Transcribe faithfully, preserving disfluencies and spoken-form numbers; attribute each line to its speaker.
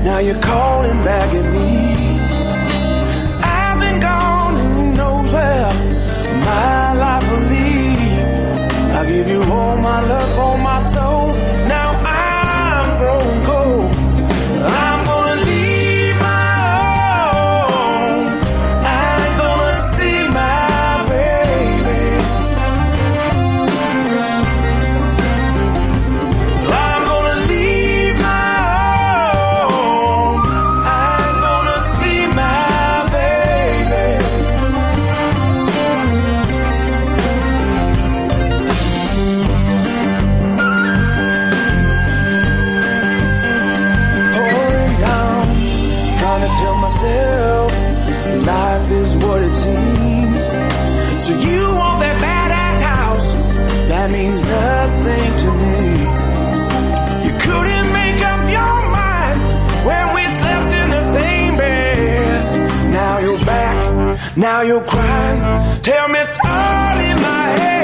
Speaker 1: Now you're calling back at me. I've been gone, who knows where my life will lead. I give you all my love, all my soul. Now I'm growing cold. I'm gonna leave my home. I ain't gonna see my baby. I'm gonna leave my home. I ain't gonna see my baby. Pouring down, trying to tell myself life is what it seems. So you want that badass house, that means nothing to me. You couldn't make up your mind when we slept in the same bed. Now you're back, now you're crying. Tell me it's all in my head.